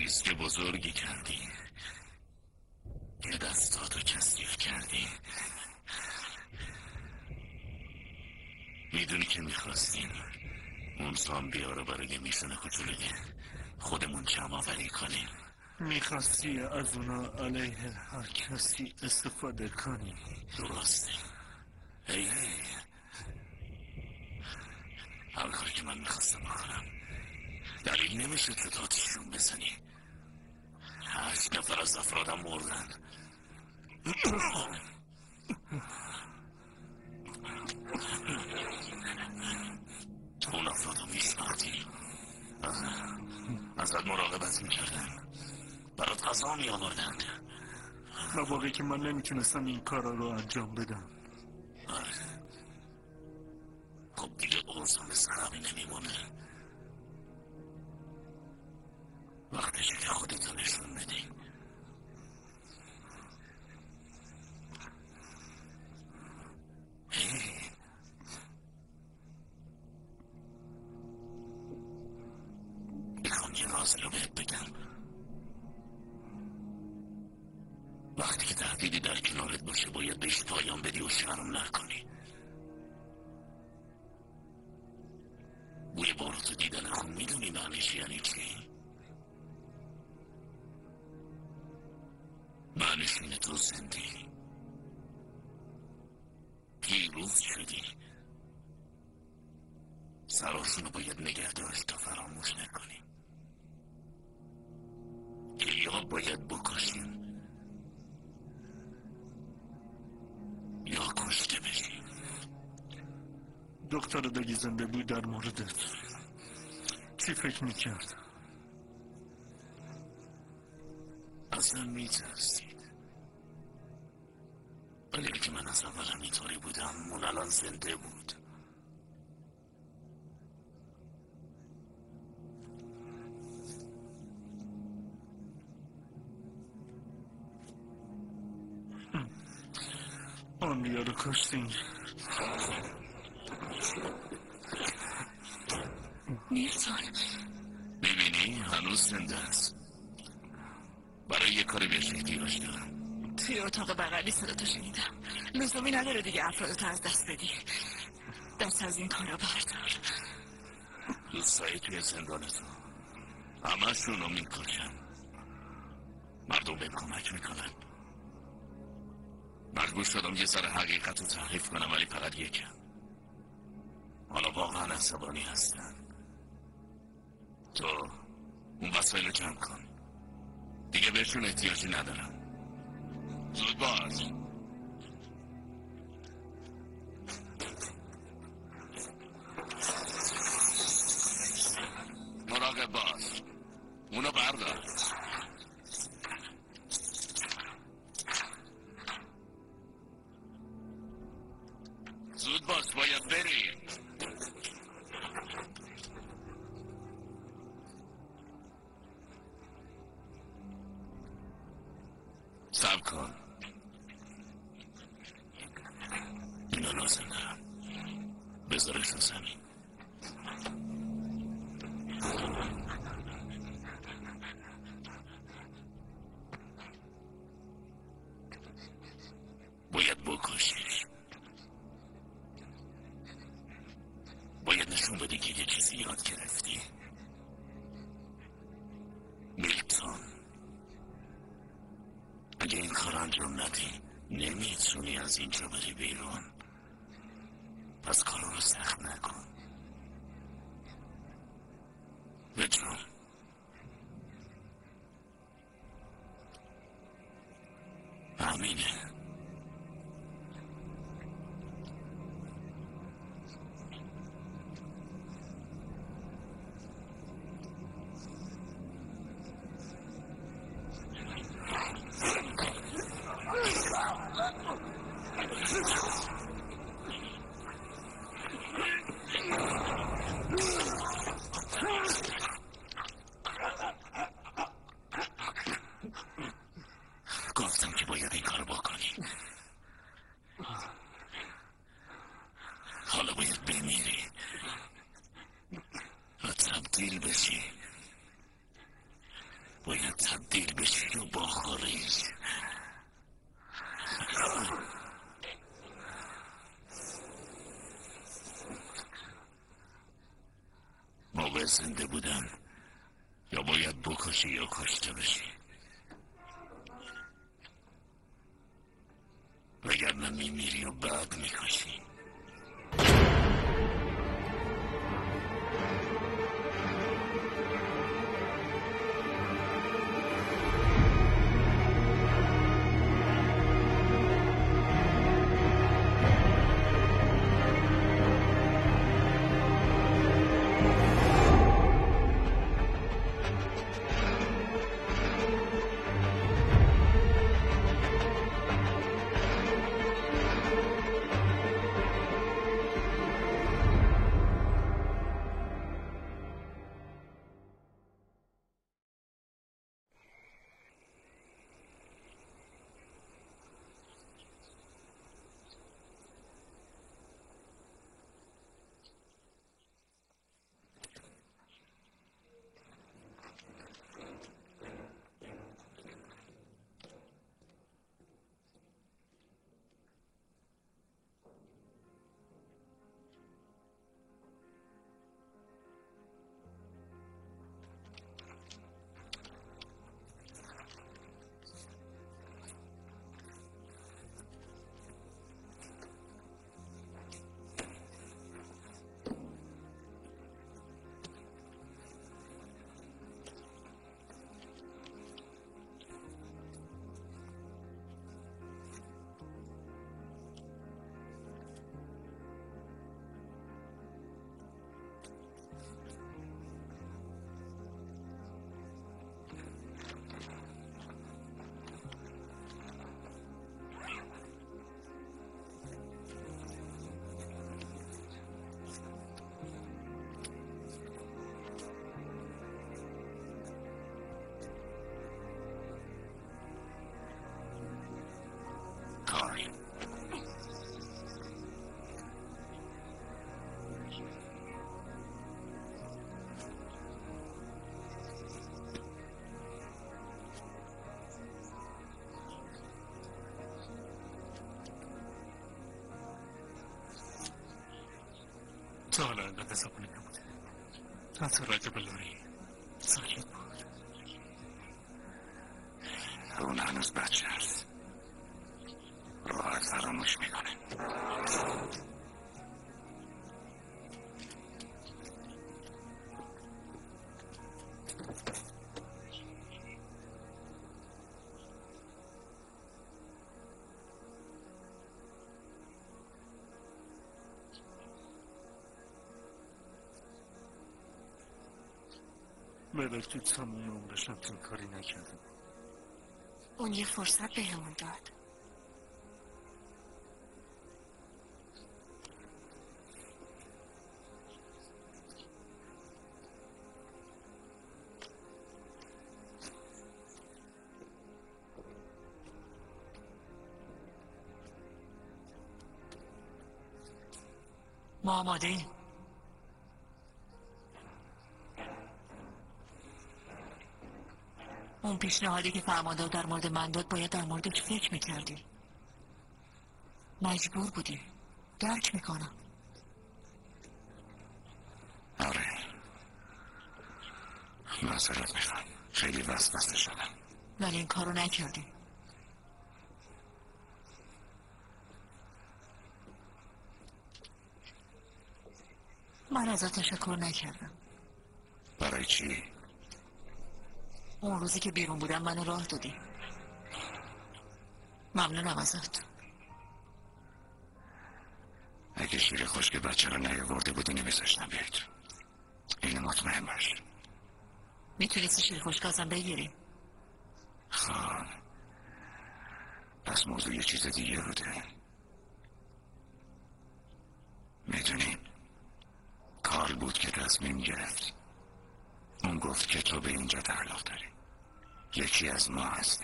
ریسک بزرگی کردی که دستاتو کثیف کردی. میدونی که میخواستیم اون زامبیا رو برای میشن کوچولوی خودمون جمع کنیم. میخواستی از اونا علیه هر کسی استفاده کنی. درسته. هی هر کاری که من میخواستم بکنم دلیل نمیشه که تاتیشون بزنی. 8 نفر از افرادم مردن. اون افرادو میشناختی، ازت مراقبت میکردن، برات غذا میآوردن. و واقعی که من نمیتونستم این کارا رو انجام بدم. آره خب دیگه اوضاع مثل قبل نمیمونه. وقتشه که خودتو نشون بدی. میخوام یه رازی رو بهت بگم. وقتی که تهدیدی در کنارت باشه باید بهش پایان بدی و شرم نکنی. بوی باروتو دیدن خون میدونی معنیش یعنی چی؟ معنیش اینه تو زندی، پیروز شدی. سراشونو باید نگه داشت تا فراموش نکنی که یا باید بکشیم یا کشته بشیم. دکتر دگی زنده بود در موردت چی فکر میکرد؟ اصلا میترسید، ولی که من از اول همینطوری بودم اون الان زنده بود. آنیا رو کشتین. نیلتون میبینی هنوز زنده است. برای یه کاری بهش احتیاج دارم. توی اتاق بغلی صداتو شنیدم. لزومی نداره دیگه افرادتو از دست بدی. دست از این کارا بردار. دوستایی توی زندانتو همه‌شون رو میکشن. مردم بهم کمک میکنن. مجبور شدم یه سر حقیقت رو تحریف کنم ولی فقط یکم. حالا واقعا عصبانی هستن. تو اون وسایل رو جمع کن. دیگه بهشون احتیاجی ندارم. زود باش. مراقب باش. اونو بردار. زود باش باید بریم. صبر کن. اینو لازم دارم. بذارش رو زمین. باید بکشیش. باید نشون بدی که یه چیزی یاد گرفتی. میلتون اگه این کار انجام ندی نمیتونی از اینجا بری بیرون. پس کارو رو سخت نکن. بجون همینه. گفتم که باید این کارو بکنی. باشی یا کشته بشی، وگرنه میمیری و بعد میکشی. تا حالا انقدر عصبانی نبوده، حتی راجع به لوری ساکت بود. اون هنوز بچه هست، راحت فراموش میکنه. ملک تو تمام عمرش همچین کاری نکرده. اون یه فرصت بهمون داد. ما آماده ایم. اون پیشنهادی که فرماندار در مورد من داد باید در موردش فکر میکردی. مجبور بودی. درک میکنم. آره، معذرت میخوام، خیلی وسوسه شدم. ولی این کارو نکردی. من ازت تشکر نکردم. برای چی؟ اون روزی که بیرون بودم منو راه دادی. ممنونم ازت. اگه شیر خشک بچه رو نیاورده بودی نمیذاشتم بیاید. اینو مطمئن باش. میتونستی شیر خشک ازم بگیری؟ خب پس موضوع یه چیز دیگه بوده. میدونی کارل بود که تصمیم گرفت. اون گفت که تو به اینجا تعلق داری، یکی از ما هستی.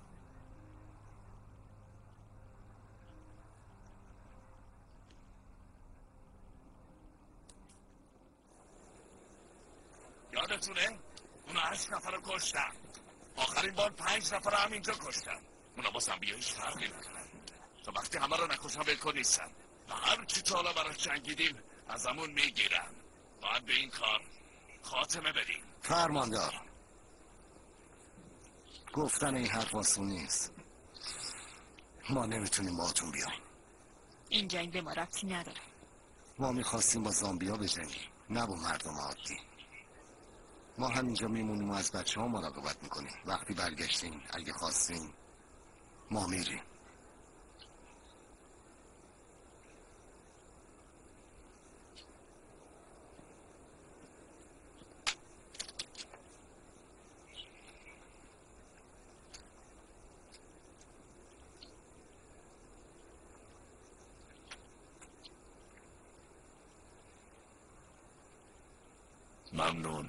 یادتونه؟ اونا 8 نفر رو کشتن. آخرین بار 5 نفر همینجا کشتن. اونا با زنبیه هیچ فرقی ندارن. تا وقتی همه رو نکشن ولکن نیستن و هر چی تا حالا براش جنگیدیم از همون میگیرن. باید به این کار خاتمه بدیم. فرماندار، گفتن این حرف آسون نیست. ما نمیتونیم باهاتون بیایم. این جنگ به ما ربطی نداره. ما میخواستیم با زامبیا بجنگیم، نه با مردم عادی. ما همینجا میمونیم و از بچه ها مراقبت میکنیم. وقتی برگشتیم اگه خواستیم ما میریم. ممنون.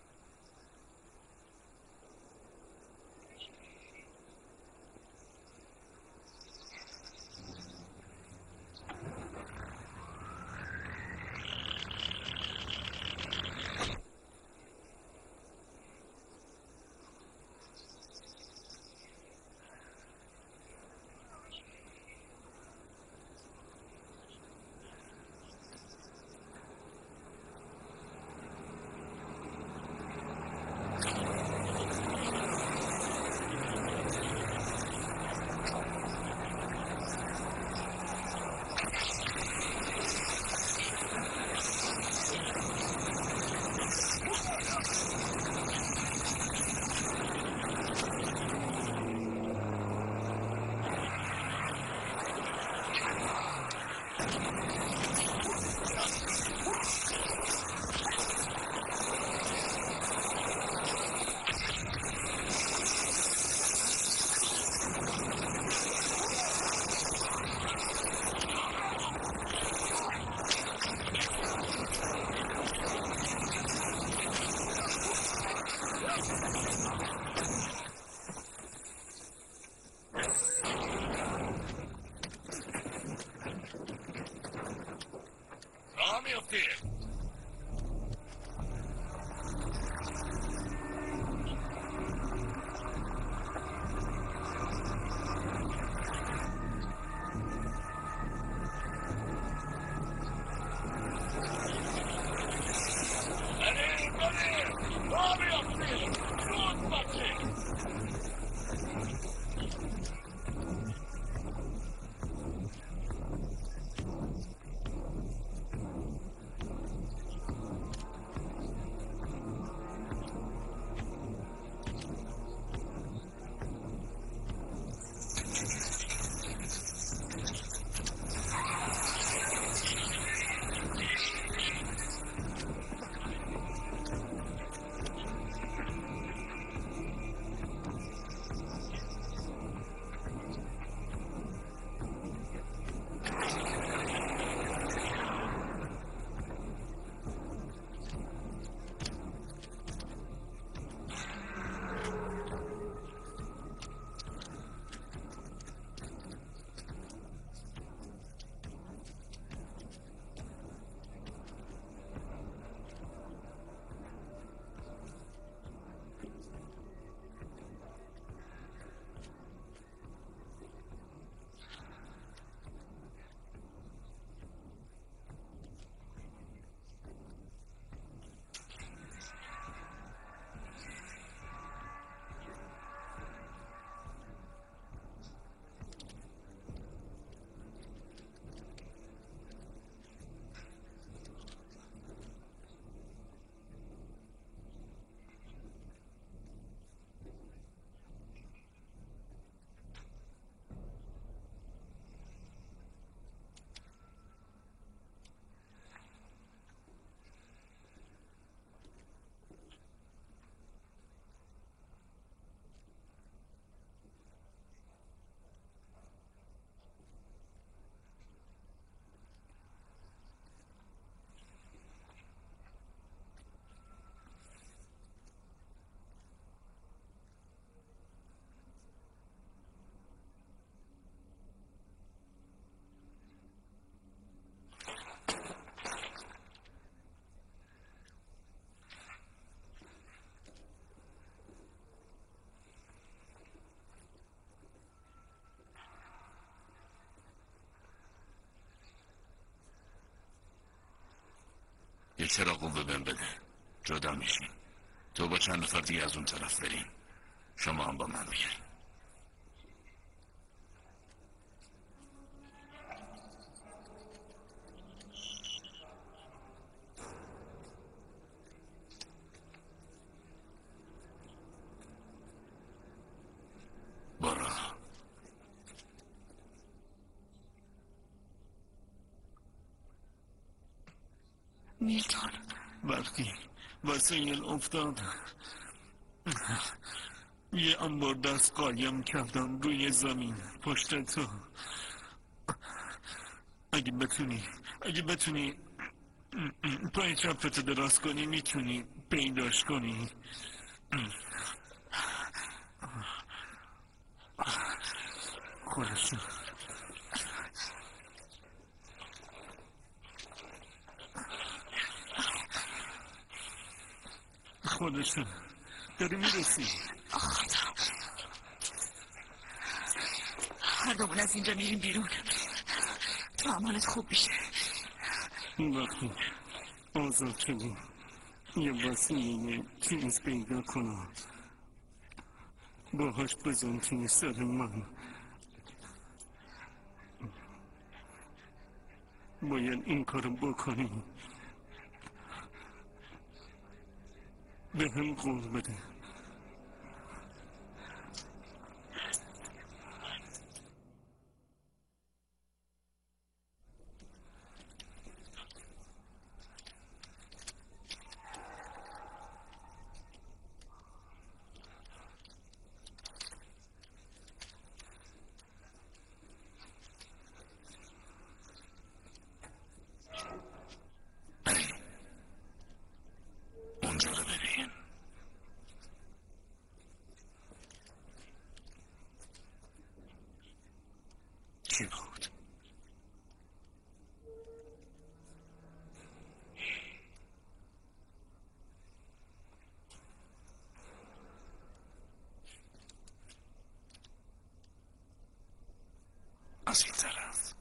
یه چراغ قوه بهم بده. جدا میشیم. تو با چند نفر دیگه از اون طرف بریم. شما هم با من بیاین. برو. میلتون وقتی وسایل افتاد یه انبار دست قایم کردم روی زمین پشت تو. اگه بتونی پای چپتو دراز کنی میتونی پیداش کنی. خودشون داری میرسی. خدا هر دومون از اینجا میریم بیرون تو امانت خوب میشه. وقتی آزاد شدیم یه وسیله چیز پیدا کنم باهاش بزن توی سر من. باید این کارو بکنی. به هم قول بده. اونجا رو ببین. چی بود؟ از این طرف.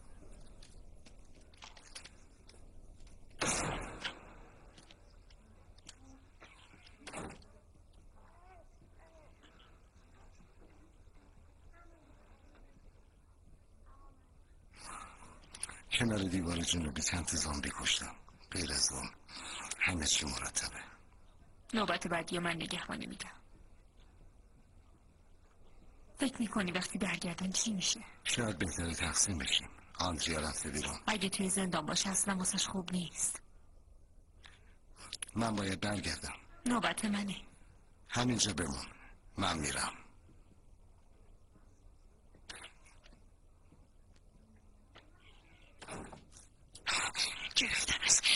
کنار دیوار جنوبی چند تا زامبی کشتم. غیر از اون همه چی مرتبه. نوبت بعدی من نگهبانی میدم. فکر میکنی وقتی برگردن چی میشه؟ شاید بهتره تقسیم بشیم. آندریا رفته بیرون. اگه توی زندان باشه اصلا واسش خوب نیست. من باید برگردم. نوبت منه. همینجا بمون. من میرم. گرفتم.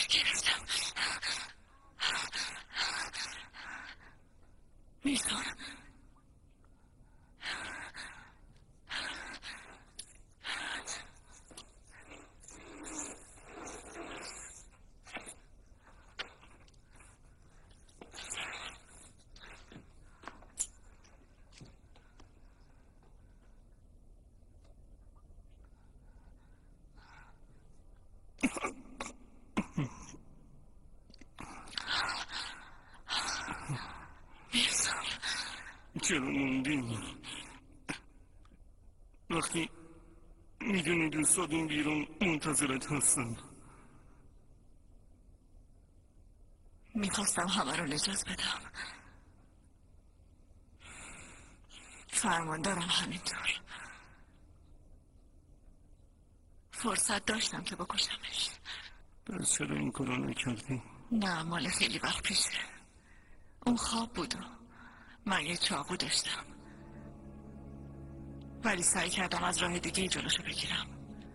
میلتون چرا موندی؟ وقتی میدونی دوستادون بیرون منتظرت هستن. میخواستم همه رو نجات بدم. فرماندارم همینطور. فرصت داشتم که بکشمش. پس چرا این کارو نکردی؟ نه مال خیلی وقت پیشه. اون خواب بود و من یه چاقو داشتم ولی سعی کردم از راه دیگه جلوشو بگیرم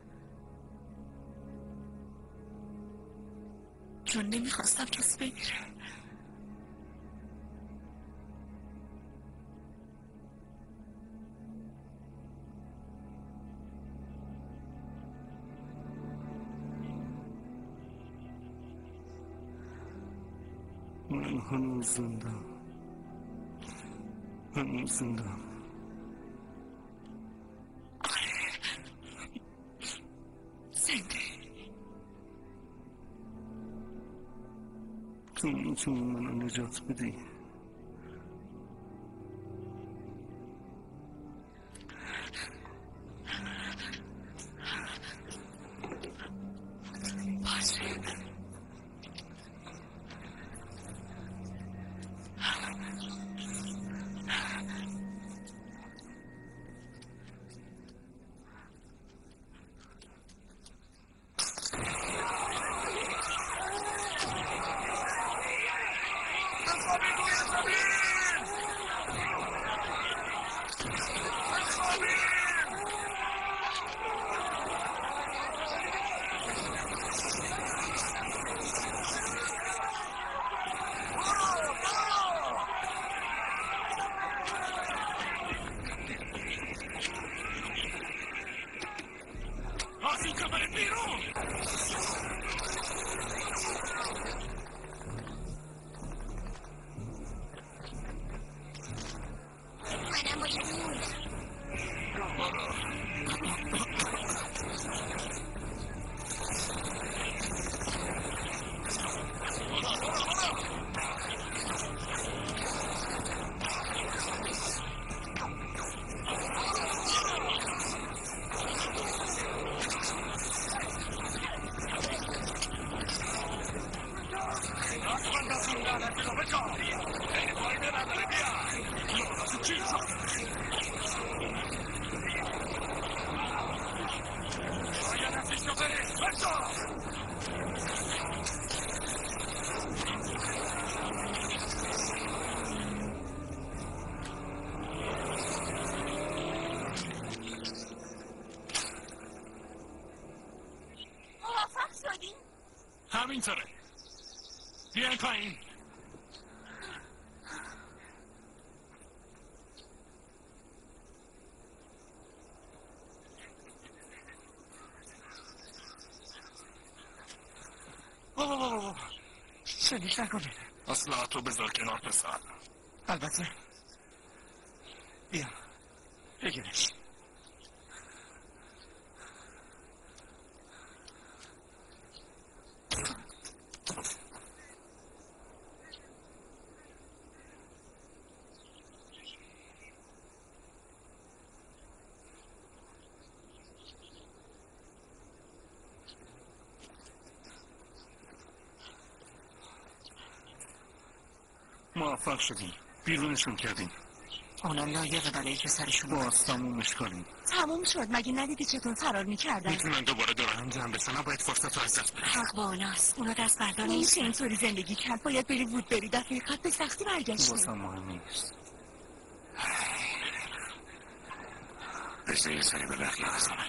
چون نمیخواستم کسی بمیره. من هنوز زندم. زنده تو میتونی منو نجات بدی. باشین. همینطوره. بیاین پایین. بابا شلیک نکنید. اصلاحاتو بذار کنار پسر. البته. بیا بگیرش. موفق شدیم. بیرونشون کردیم. اونا لایق بلایی که سرشون باز تمومش کنیم. تموم شد. مگه ندیدی چطور فرار میکردن؟ میتونن دوباره دور هم جمع بشن. نباید فرصت رو ازت بدیم. حق با اوناست. اونا دست بردار نمیشه اینطوری زندگی کرد. باید بری وود بری. دفعه به سختی برگشتیم. واسه مهم نیست. بذار یه سری به بقیه بزنم.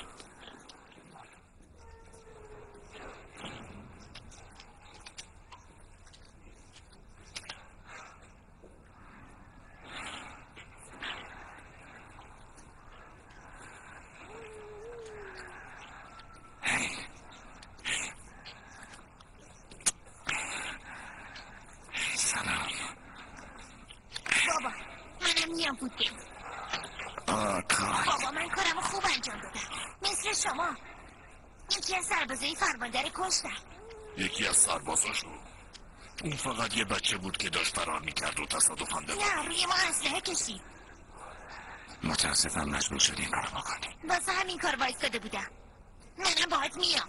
بابا من کارم خوب انجام دادم. مثل شما. یکی از سربازای فرماندر کشتن. یکی از سربازاشو؟ اون فقط یه بچه بود که داشت فرار میکرد و تصادفاً نه روی ما اسلحه کشید. متاسفم مجبور شدیم کارو بکنیم. واسه همین کار وایستاده بودم. منم باهات میام.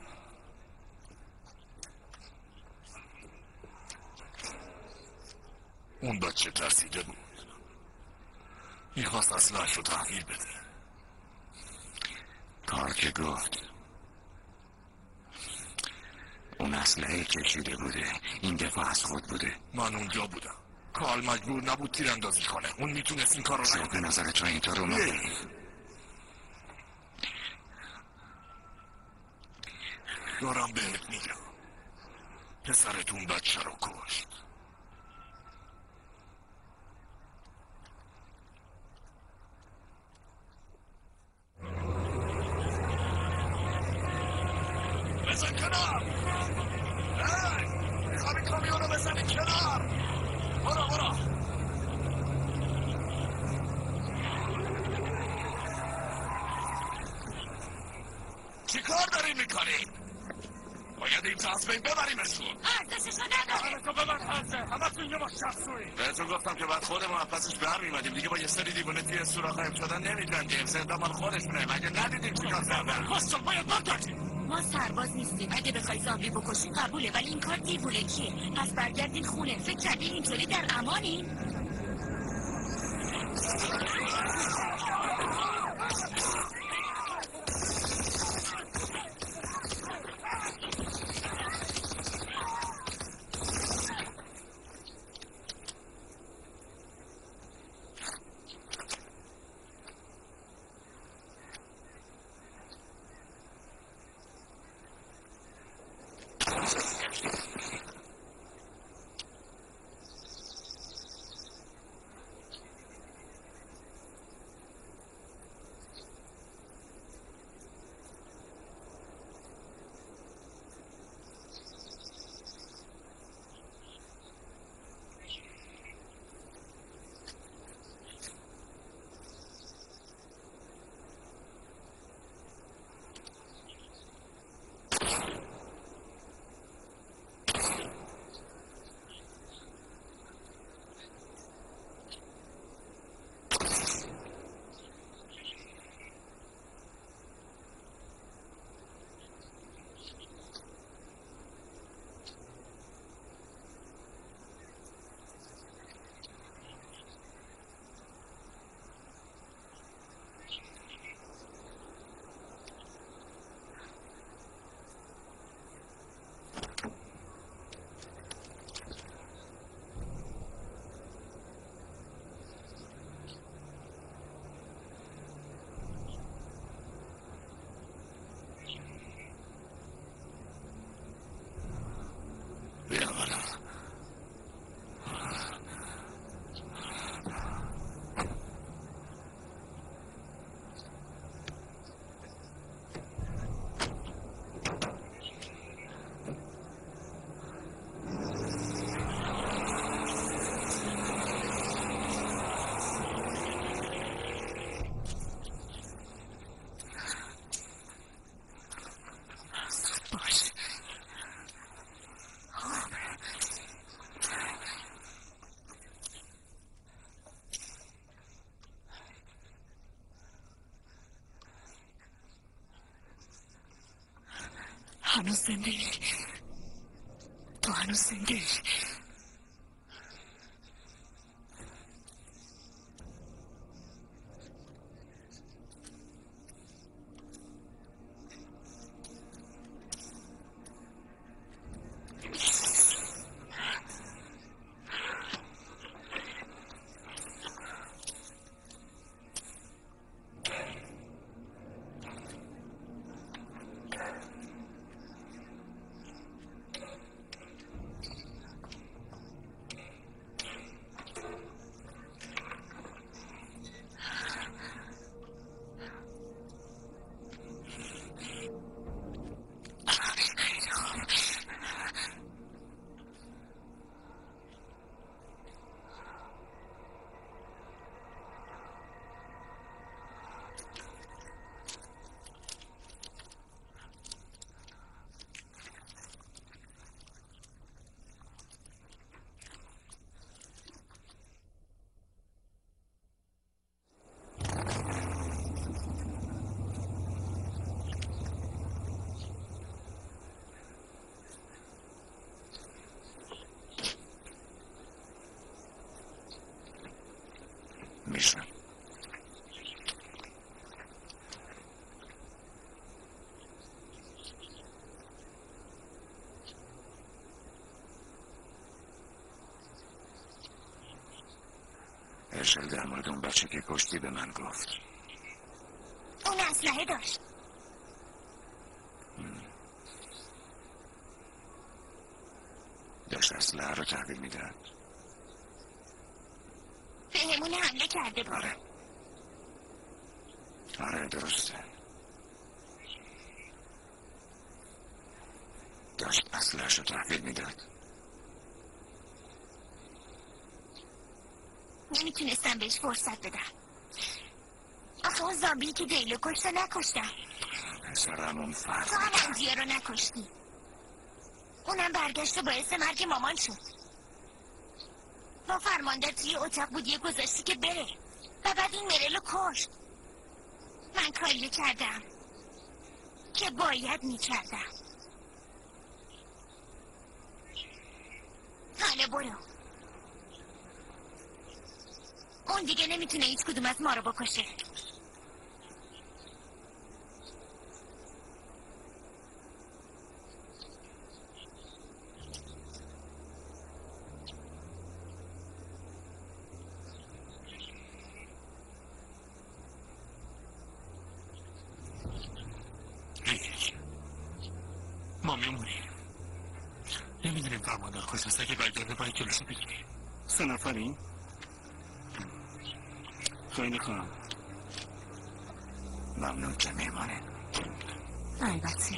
اون بچه ترسیده بود. میخواست اسلحه‌اش رو تحویل بده. کار که گفت. اون اسلحه کشیده بوده. این دفاع از خود بوده. من اونجا بودم. کارل مجبور نبود تیراندازی کنه. اون میتونست این کار رو نکنه. به نظر تو اینطور رو دارم بهت میگم. پسرتون بچه رو کشت. بزن کنار. میخوام این کامیون رو بزنی کنار. برو چی کار داریم میکنیم؟ باید این از بین ببریمشون. ارزششو نداره. تو ببر حرزه. همه تون یه با شخصوی. بهتون گفتم که بعد خودمون پسش برمیمدیم. دیگه با یه سری دیوونه توی سوراخ قایم شدن نمیدونیم. زنده مال خودشونه. مگه ندیدیم چی کار کردن؟ پاسچال باید برگردیم. ما سرباز نیستیم. اگه بخوای زامبی بکشی قبوله، ولی این کار دیوونه کیه؟ پس برگردین خونه. فکر کردین اینطوری در امانیم؟ هنوز زنده ای. تو هنوز زنده ای. میشم. ارشل در مورد اون بچه که کشتی به من گفت. اون اسلحه داشت. داشت اسلحه رو تحویل میداد. بهمون حمله کرده بود. آره درسته. داشت اسلحه‌اش رو تحویل میداد. نمیتونستم بهش فرصت بدم. آخه اون زامبی که دیلو کشت نکشتم. پسرمون فرق تو هم اندیه رو نکشتی. اونم برگشت و باعث مرگ مامان شد. با فرمانده توی اتاق بود یه گذاشتی که بره و بعد این مرلو کشت. من کاریو کردم. که باید میکردم. حالا برو. اون دیگه نمیتونه هیچ کدوم از ما رو بکشه. ما میمونیم. نمیدونیم فرماندار کجاست. اگه برگرده باید جلوشو بگیریم. 3 نفریم؟ خیلی کنم. ممنون که میمانه. البته.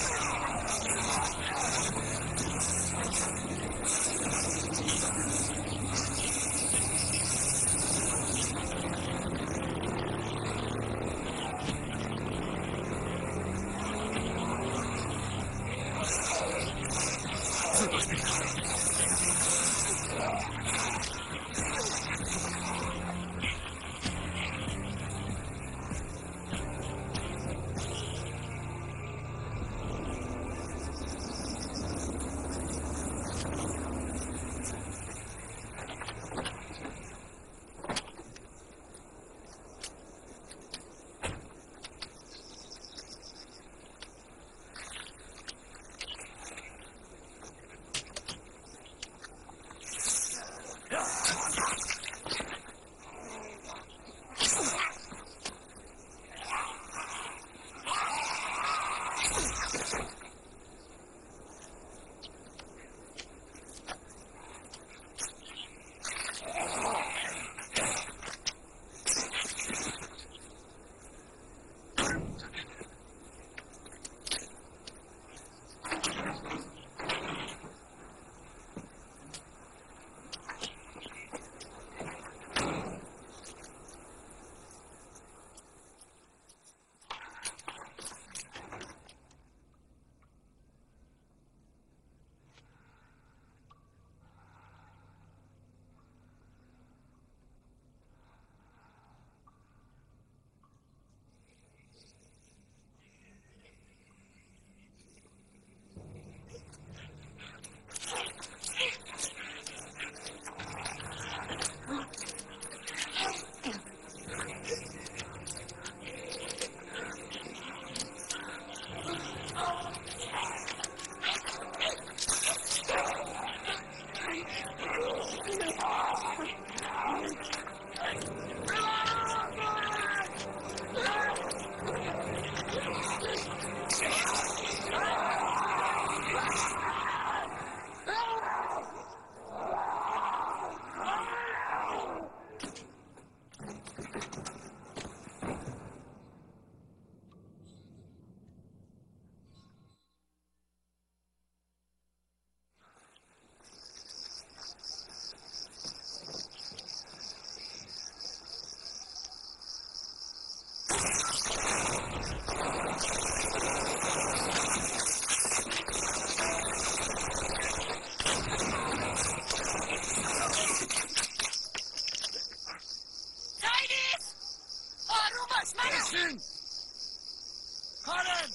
کارن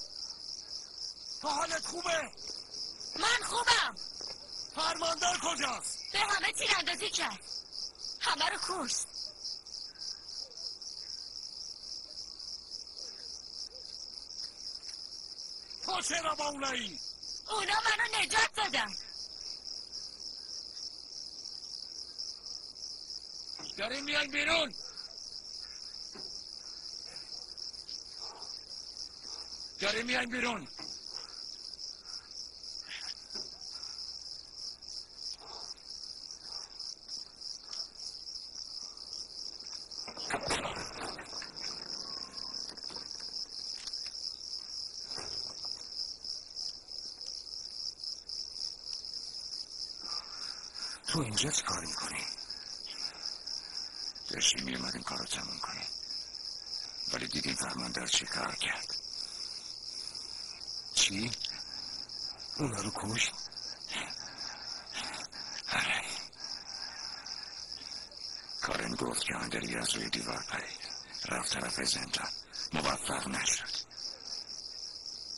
تو حالت خوبه؟ من خوبم. فرماندار کجاست؟ به همه تیراندازی کرد. همه رو کشت. تو چرا با اونایی؟ اونا منو نجات دادن. داریم میان بیرون. داریم میان بیرون. تو اینجا چه کار میکنی؟ داشتیم میومدیم کار رو تموم کنیم، ولی دیدیم فرماندار چی کار کرد. چی؟ اونا رو کشت؟ آره. کارن گفت که آندری از روی دیوار پرید، رفت طرف زندان، موفق نشد.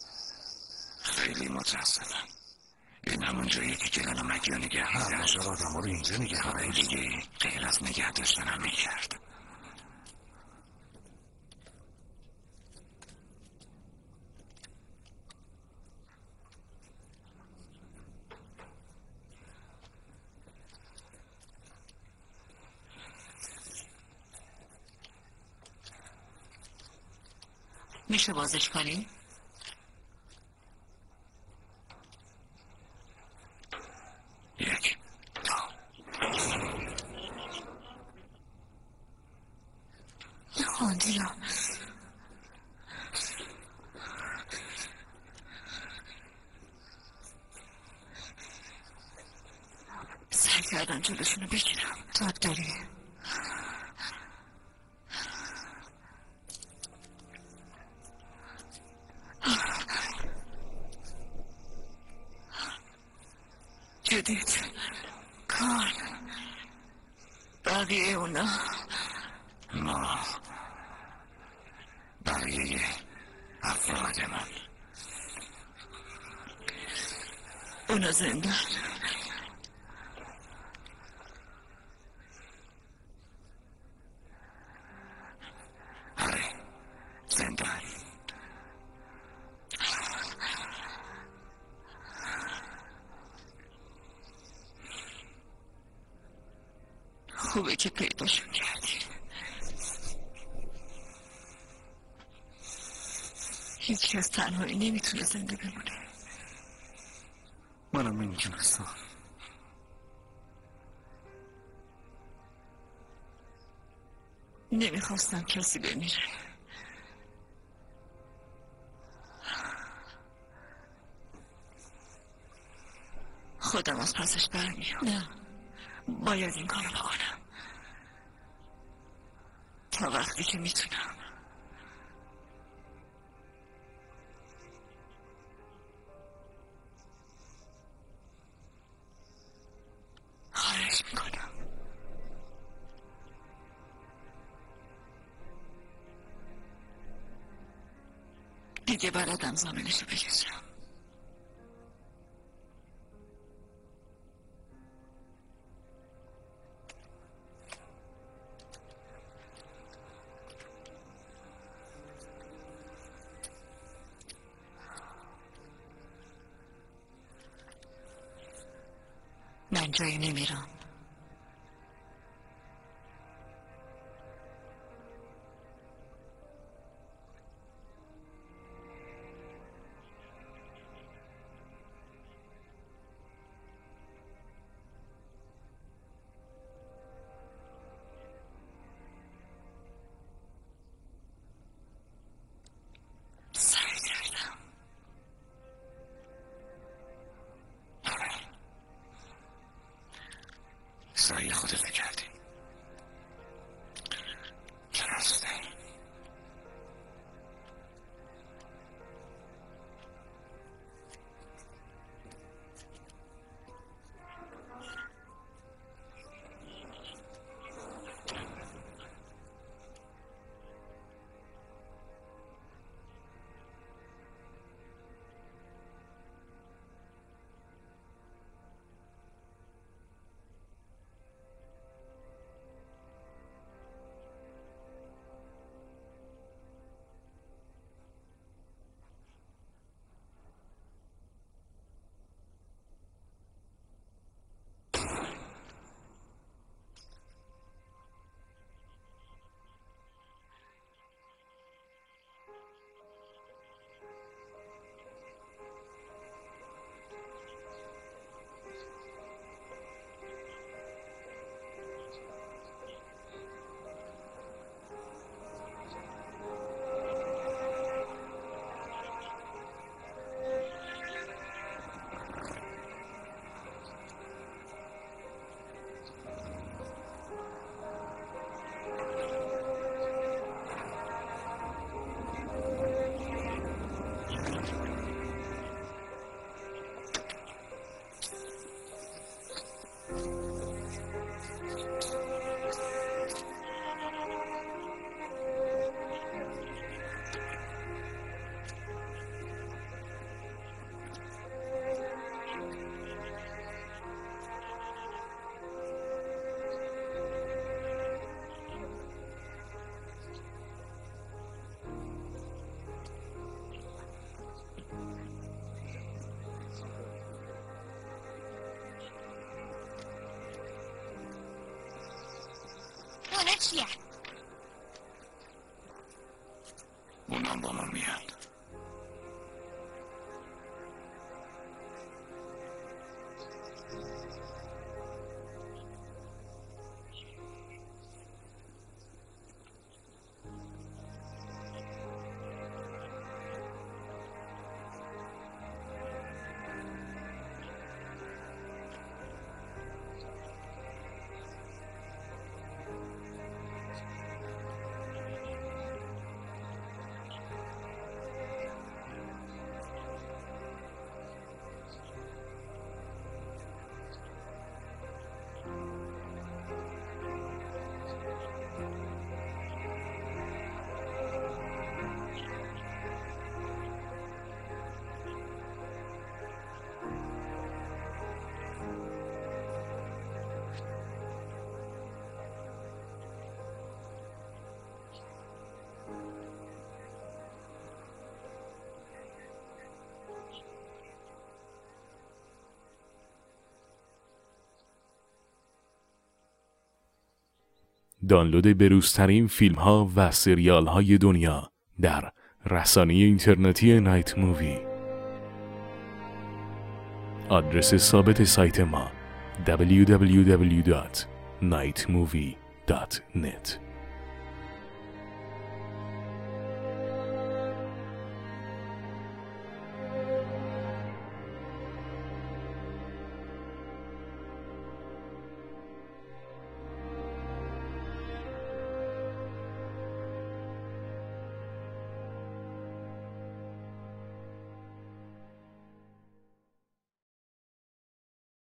خیلی متاسفم. این همون جایی که گلن و مگی رو نگه میدن. همه جا آدم ها رو اینجا نگه کارهای دیگه غیر از نگه داشتن هم میکرد. میشه بازش کنی؟ یک خاندیا سعی کردم جلوشونو بگیرم. داد داری؟ جدید کار بقیه اونا ما بقیه افراد من اونا زندان. آره زندان. خوبه که پیداشون کردی. هیچ کس تنهایی نمیتونه زنده بمونه. منم نمیتونستم. نمیخواستم کسی بمیره. خودم از پسش برمیام. نه باید این کارو بکنم تا وقتی که میتونم. خواهش میکنم. دیگه بلدم زامنشو بکشم. من جایی نمیرم. سعی کردم. چیه؟ اونم با من میاد. دانلود بروزترین فیلم ها و سریال های دنیا در رسانه اینترنتی نایت مووی. آدرس ثابت سایت ما www.nightmovie.net